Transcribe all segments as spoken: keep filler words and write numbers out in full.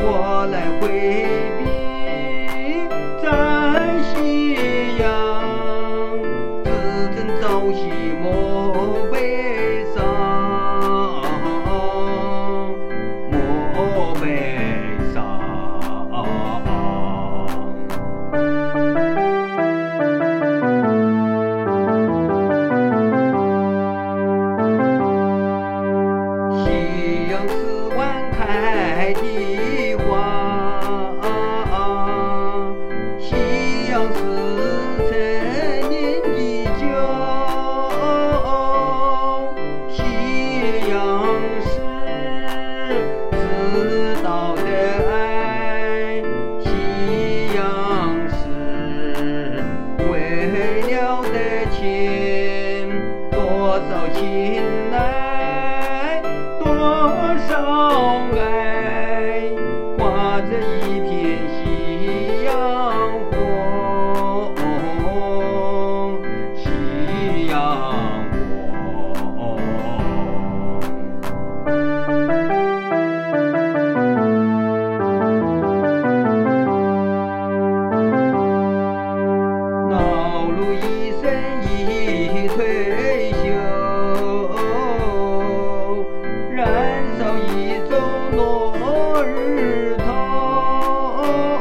我来回避在夕阳，自称朝夕莫悲伤，莫悲伤。夕阳似晚开的花，夕阳是陈年的酒，夕阳是知道的爱，夕阳是为了的情，多少情爱，多少爱，化着一片夕阳红，夕阳红。劳碌一生已退休，燃烧一周落日头，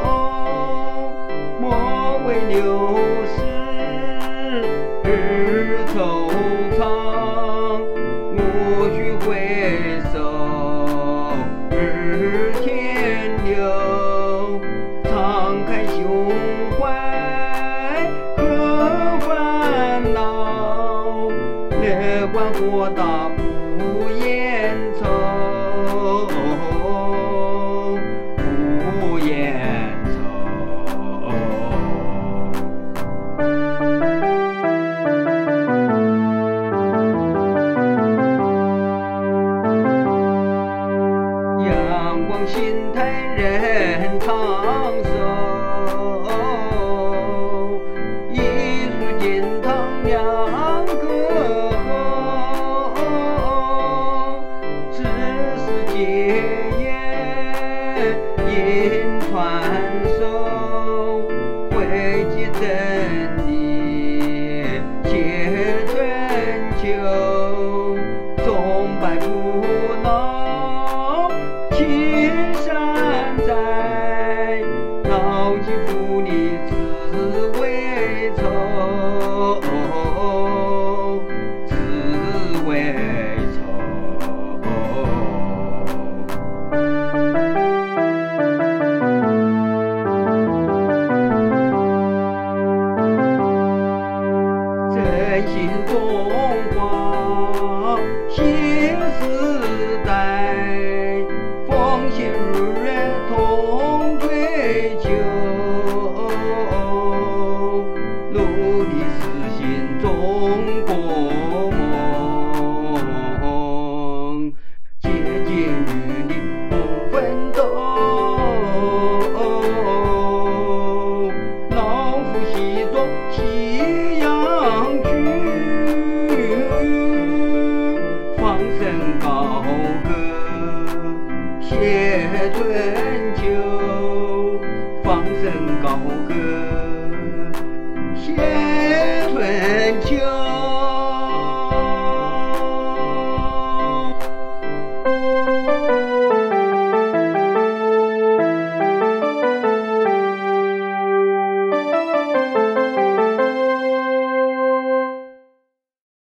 莫为流逝日惆怅，无需回首日天流，敞开胸怀和烦恼，乐观豁达不言愁，不言愁。阳光心态人长寿，艺术殿堂两个后，知识结缘因传授，汇集真理写春秋，崇拜不老青山在，牢记福利自为愁，自为愁。振兴中华新时代，奉献日月同追求，努力实现中国梦，竭尽于力不奋斗，老夫西装夕阳居，放声高歌写春秋，放声高歌写春秋。